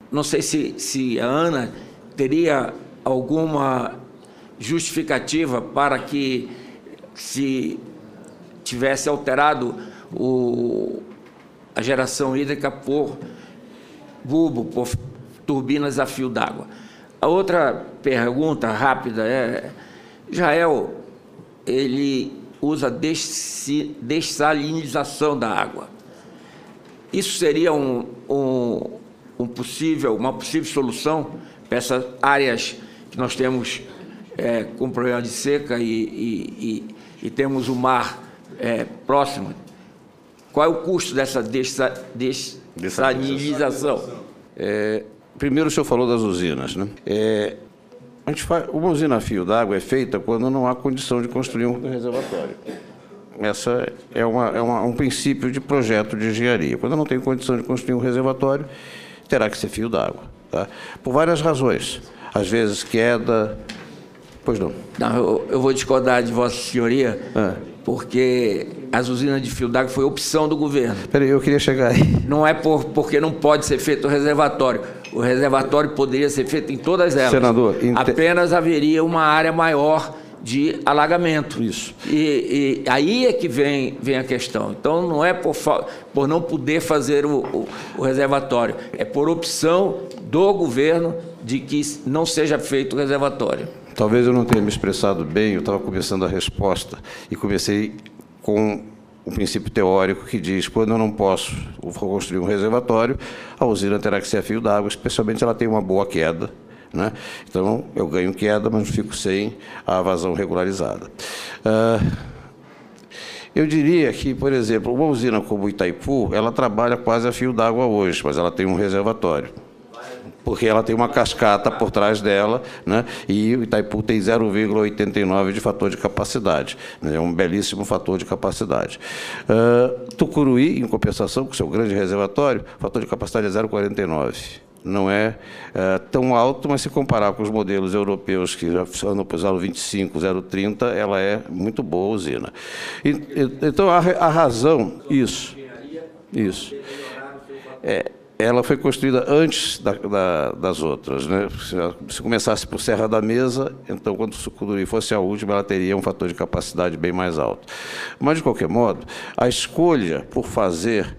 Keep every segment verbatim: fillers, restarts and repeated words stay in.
não sei se, se a Ana teria alguma justificativa para que se tivesse alterado o, a geração hídrica por bulbo, por turbinas a fio d'água. A outra pergunta rápida é, Israel, ele usa dessalinização da água. Isso seria um, um, um possível, uma possível solução para essas áreas que nós temos é, com problema de seca e, e, e, e temos o mar é, próximo? Qual é o custo dessa dessalinização? É, primeiro, o senhor falou das usinas, né? É, a gente faz, uma usina a fio d'água é feita quando não há condição de construir um reservatório. Essa é, uma, é uma, um princípio de projeto de engenharia. Quando não tem condição de construir um reservatório, terá que ser fio d'água, tá? Por várias razões. Às vezes, queda... Pois não. Não, eu, eu vou discordar de Vossa Senhoria, ah. porque as usinas de fio d'água foi opção do governo. Espera aí, eu queria chegar aí. Não é por, porque não pode ser feito o reservatório. O reservatório poderia ser feito em todas elas. Senador, apenas haveria uma área maior de alagamento. Isso. E, e aí é que vem, vem a questão. Então, não é por, por não poder fazer o, o, o reservatório, é por opção do governo de que não seja feito o reservatório. Talvez eu não tenha me expressado bem, eu estava começando a resposta e comecei com um princípio teórico que diz que quando eu não posso construir um reservatório, a usina terá que ser a fio d'água, especialmente se ela tem uma boa queda, né? Então, eu ganho queda, mas fico sem a vazão regularizada. Ah, eu diria que, por exemplo, uma usina como Itaipu, ela trabalha quase a fio d'água hoje, mas ela tem um reservatório, porque ela tem uma cascata por trás dela, né? E o Itaipu tem zero vírgula oitenta e nove de fator de capacidade, né? É um belíssimo fator de capacidade. Uh, Tucuruí, em compensação, com seu grande reservatório, o fator de capacidade é zero vírgula quarenta e nove. Não é uh, tão alto, mas se comparar com os modelos europeus que já andam para zero vírgula vinte e cinco, zero vírgula trinta, ela é muito boa usina. E, e, então, a, a razão, isso, isso, é, ela foi construída antes da, da, das outras, né? Se começasse por Serra da Mesa, então, quando o Sucururi fosse a última, ela teria um fator de capacidade bem mais alto. Mas, de qualquer modo, a escolha por fazer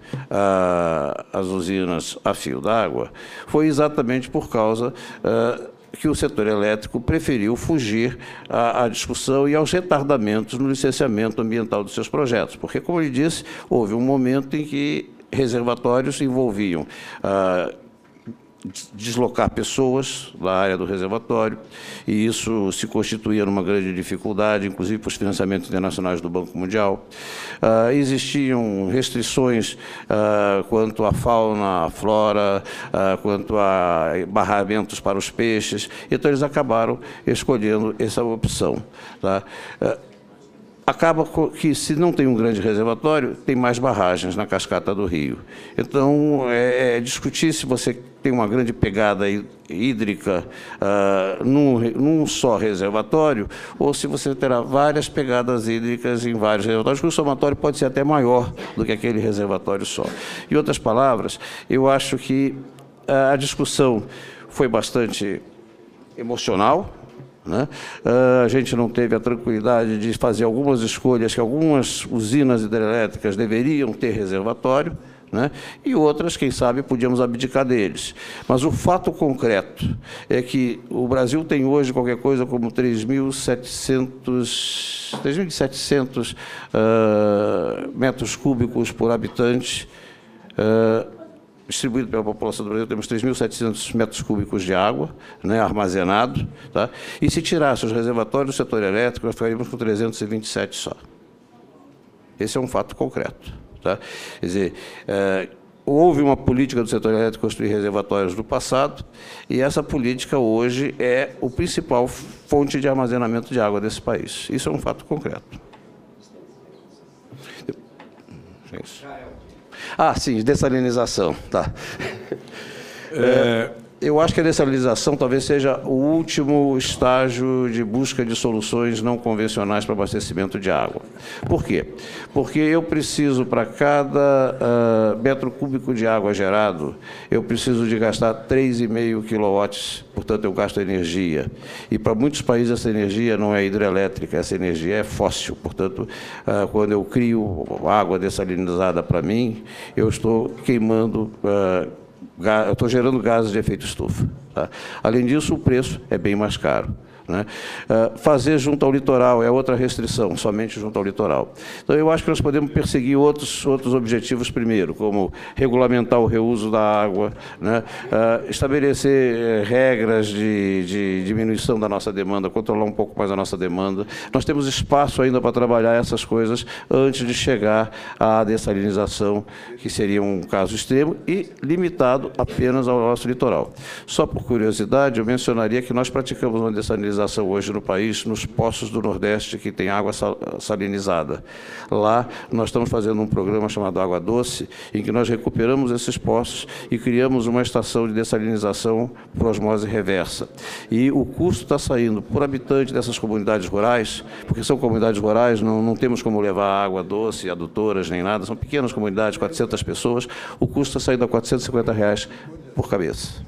ah, as usinas a fio d'água foi exatamente por causa ah, que o setor elétrico preferiu fugir à, à discussão e aos retardamentos no licenciamento ambiental dos seus projetos. Porque, como ele disse, houve um momento em que reservatórios envolviam ah, deslocar pessoas da área do reservatório, e isso se constituía numa grande dificuldade, inclusive para os financiamentos internacionais do Banco Mundial. Ah, existiam restrições ah, quanto à fauna, à flora, ah, quanto a barramentos para os peixes, então eles acabaram escolhendo essa opção, tá? Ah, acaba que, se não tem um grande reservatório, tem mais barragens na cascata do rio. Então, é, é discutir se você tem uma grande pegada hídrica uh, num, num só reservatório, ou se você terá várias pegadas hídricas em vários reservatórios, que o somatório pode ser até maior do que aquele reservatório só. Em outras palavras, eu acho que a discussão foi bastante emocional, né? Uh, a gente não teve a tranquilidade de fazer algumas escolhas que algumas usinas hidrelétricas deveriam ter reservatório, né? E outras, quem sabe, podíamos abdicar deles. Mas o fato concreto é que o Brasil tem hoje qualquer coisa como três mil e setecentos uh, metros cúbicos por habitante, uh, distribuído pela população do Brasil, temos três mil e setecentos metros cúbicos de água, né, armazenado, tá? E se tirasse os reservatórios do setor elétrico, nós ficaríamos com trezentos e vinte e sete só. Esse é um fato concreto, tá? Quer dizer, é, houve uma política do setor elétrico construir reservatórios no passado, e essa política hoje é o principal fonte de armazenamento de água desse país. Isso é um fato concreto. É isso. Ah, sim, dessalinização. Tá. É, eu acho que a dessalinização talvez seja o último estágio de busca de soluções não convencionais para abastecimento de água. Por quê? Porque eu preciso, para cada uh, metro cúbico de água gerado, eu preciso de gastar três vírgula cinco quilowatts, portanto, eu gasto energia. E para muitos países essa energia não é hidrelétrica, essa energia é fóssil. Portanto, uh, quando eu crio água dessalinizada para mim, eu estou queimando... Uh, eu estou gerando gases de efeito estufa. Tá? Além disso, o preço é bem mais caro. Né? Uh, fazer junto ao litoral é outra restrição, somente junto ao litoral. Então, eu acho que nós podemos perseguir outros, outros objetivos primeiro, como regulamentar o reuso da água, né? uh, estabelecer eh, regras de, de diminuição da nossa demanda, controlar um pouco mais a nossa demanda. Nós temos espaço ainda para trabalhar essas coisas antes de chegar à dessalinização, que seria um caso extremo e limitado apenas ao nosso litoral. Só por curiosidade, eu mencionaria que nós praticamos uma dessalinização hoje no país, nos poços do Nordeste que tem água salinizada. Lá, nós estamos fazendo um programa chamado Água Doce, em que nós recuperamos esses poços e criamos uma estação de dessalinização por osmose reversa. E o custo está saindo por habitante dessas comunidades rurais, porque são comunidades rurais, não, não temos como levar água doce, adutoras, nem nada, são pequenas comunidades, quatrocentas pessoas, o custo está saindo a quatrocentos e cinquenta reais por cabeça.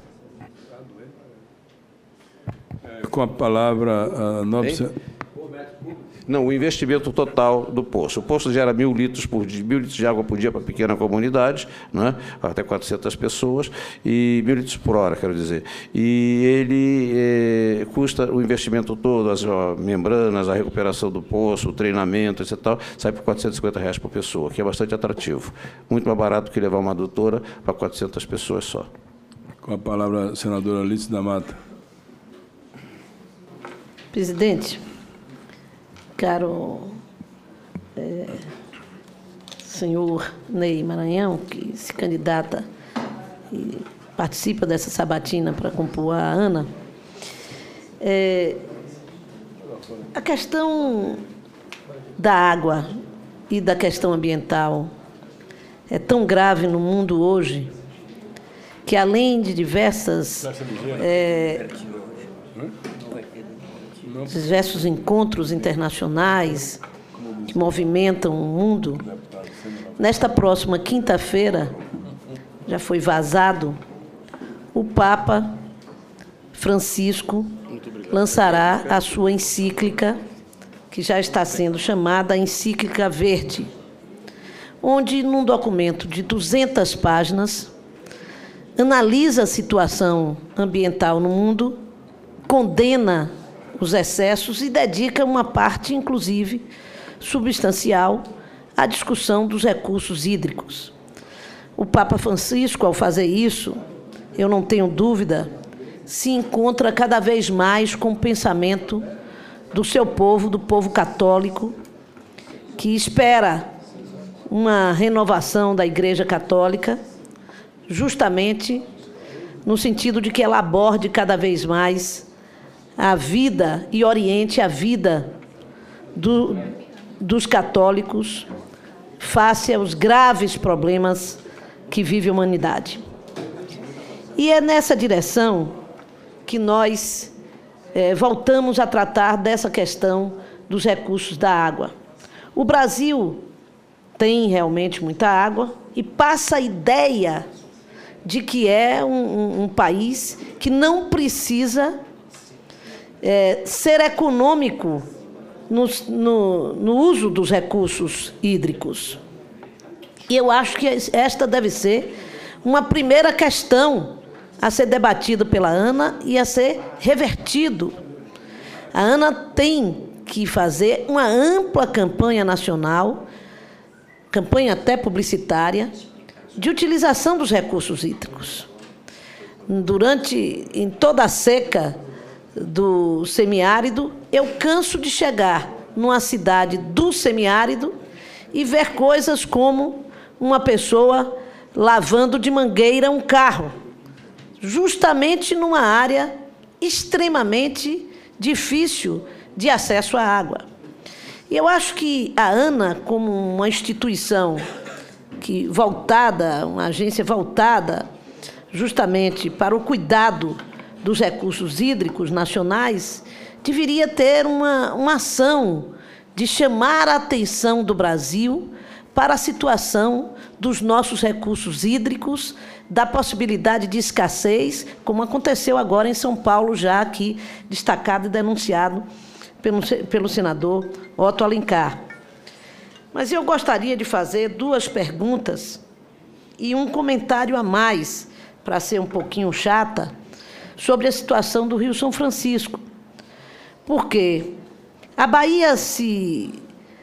Com a palavra, a nova... Não, o investimento total do poço. O poço gera mil litros por dia, mil litros de água por dia para pequena comunidade, né, até quatrocentas pessoas, e mil litros por hora, quero dizer. E ele eh, custa o investimento todo, as ó, membranas, a recuperação do poço, o treinamento, etcétera, sai por quatrocentos e cinquenta reais por pessoa, que é bastante atrativo. Muito mais barato que levar uma adutora para quatrocentas pessoas só. Com a palavra, a senadora Alice da Mata. Presidente, caro é, senhor Ney Maranhão, que se candidata e participa dessa sabatina para compor a ANA, é, a questão da água e da questão ambiental é tão grave no mundo hoje que, além de diversas... É, diversos encontros internacionais que movimentam o mundo, nesta próxima quinta-feira, já foi vazado, o Papa Francisco lançará a sua encíclica, que já está sendo chamada Encíclica Verde, onde, num documento de duzentas páginas, analisa a situação ambiental no mundo, condena os excessos e dedica uma parte, inclusive, substancial à discussão dos recursos hídricos. O Papa Francisco, ao fazer isso, eu não tenho dúvida, se encontra cada vez mais com o pensamento do seu povo, do povo católico, que espera uma renovação da Igreja Católica, justamente no sentido de que ela aborde cada vez mais a vida e oriente a vida do, dos católicos face aos graves problemas que vive a humanidade. E é nessa direção que nós é, voltamos a tratar dessa questão dos recursos da água. O Brasil tem realmente muita água e passa a ideia de que é um, um, um país que não precisa É, ser econômico no, no, no uso dos recursos hídricos. E eu acho que esta deve ser uma primeira questão a ser debatida pela ANA e a ser revertido. A ANA tem que fazer uma ampla campanha nacional, campanha até publicitária, de utilização dos recursos hídricos. Durante, em toda a seca do semiárido, eu canso de chegar numa cidade do semiárido e ver coisas como uma pessoa lavando de mangueira um carro, justamente numa área extremamente difícil de acesso à água. E eu acho que a ANA, como uma instituição que voltada, uma agência voltada justamente para o cuidado dos recursos hídricos nacionais, deveria ter uma, uma ação de chamar a atenção do Brasil para a situação dos nossos recursos hídricos, da possibilidade de escassez, como aconteceu agora em São Paulo, já aqui destacado e denunciado pelo, pelo senador Otto Alencar. Mas eu gostaria de fazer duas perguntas e um comentário a mais, para ser um pouquinho chata, sobre a situação do Rio São Francisco. Porque a Bahia se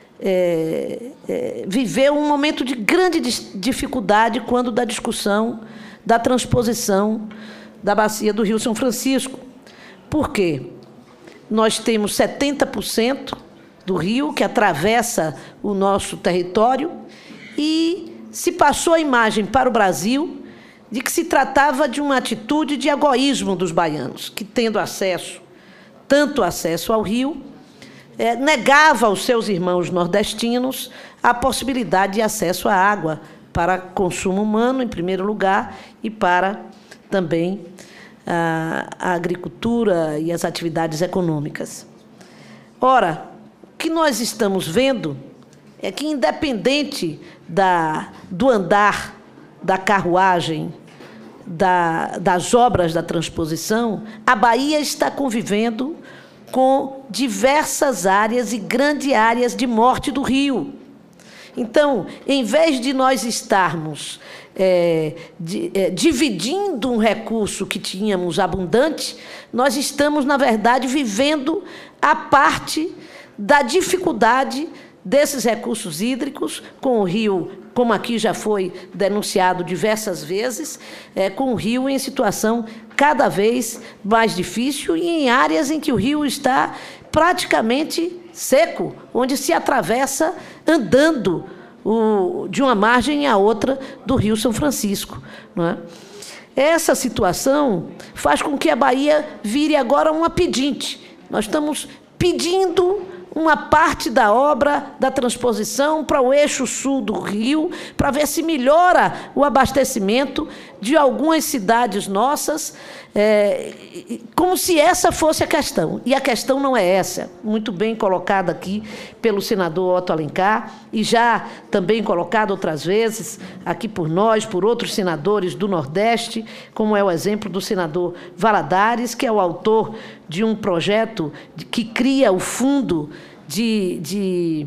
é, é, viveu um momento de grande dificuldade quando da discussão da transposição da bacia do Rio São Francisco. Por quê? Nós temos setenta por cento do rio que atravessa o nosso território e se passou a imagem para o Brasil de que se tratava de uma atitude de egoísmo dos baianos, que, tendo acesso, tanto acesso ao rio, é, negava aos seus irmãos nordestinos a possibilidade de acesso à água para consumo humano, em primeiro lugar, e para também a, a agricultura e as atividades econômicas. Ora, o que nós estamos vendo é que, independente da, do andar da carruagem, da, das obras da transposição, a Bahia está convivendo com diversas áreas e grandes áreas de morte do rio. Então, em vez de nós estarmos é, de, é, dividindo um recurso que tínhamos abundante, nós estamos, na verdade, vivendo a parte da dificuldade desses recursos hídricos, com o rio, como aqui já foi denunciado diversas vezes, é, com o rio em situação cada vez mais difícil e em áreas em que o rio está praticamente seco, onde se atravessa andando o, de uma margem à outra do Rio São Francisco, não é? Essa situação faz com que a Bahia vire agora uma pedinte. Nós estamos pedindo uma parte da obra da transposição para o eixo sul do rio, para ver se melhora o abastecimento de algumas cidades nossas, é, como se essa fosse a questão. E a questão não é essa, muito bem colocada aqui pelo senador Otto Alencar, e já também colocada outras vezes aqui por nós, por outros senadores do Nordeste, como é o exemplo do senador Valadares, que é o autor de um projeto que cria o fundo de, de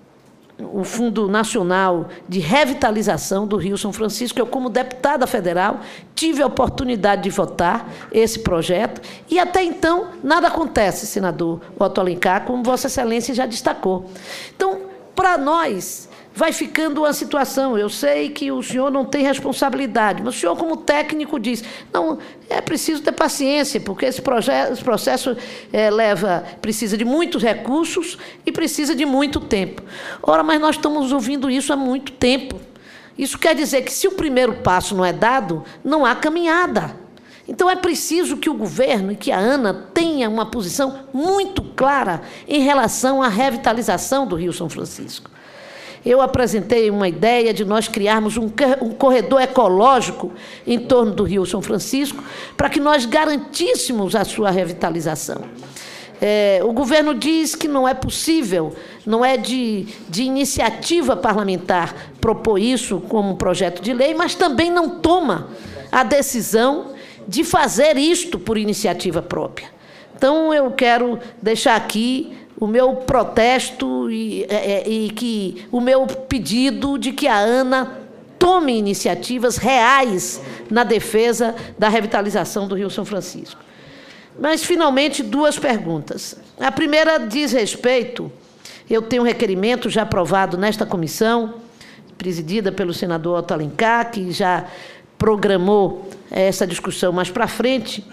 o Fundo Nacional de Revitalização do Rio São Francisco. Eu, como deputada federal, tive a oportunidade de votar esse projeto e, até então, nada acontece, senador Otto Alencar, como Vossa Excelência já destacou. Então, para nós, vai ficando uma situação. Eu sei que o senhor não tem responsabilidade, mas o senhor, como técnico, diz, não, é preciso ter paciência, porque esse, projeto, esse processo é, leva, precisa de muitos recursos e precisa de muito tempo. Ora, mas nós estamos ouvindo isso há muito tempo. Isso quer dizer que, se o primeiro passo não é dado, não há caminhada. Então, é preciso que o governo e que a ANA tenha uma posição muito clara em relação à revitalização do Rio São Francisco. Eu apresentei uma ideia de nós criarmos um corredor ecológico em torno do Rio São Francisco para que nós garantíssemos a sua revitalização. É, o governo diz que não é possível, não é de, de iniciativa parlamentar propor isso como projeto de lei, mas também não toma a decisão de fazer isto por iniciativa própria. Então, eu quero deixar aqui o meu protesto e, e, e que, o meu pedido de que a ANA tome iniciativas reais na defesa da revitalização do Rio São Francisco. Mas, finalmente, duas perguntas. A primeira diz respeito, eu tenho um requerimento já aprovado nesta comissão, presidida pelo senador Otto Alencar, que já programou essa discussão mais para frente.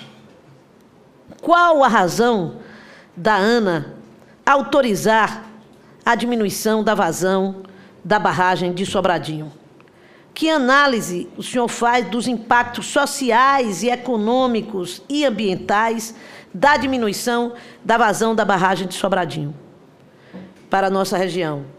Qual a razão da ANA autorizar a diminuição da vazão da barragem de Sobradinho? Que análise o senhor faz dos impactos sociais e econômicos e ambientais da diminuição da vazão da barragem de Sobradinho para a nossa região?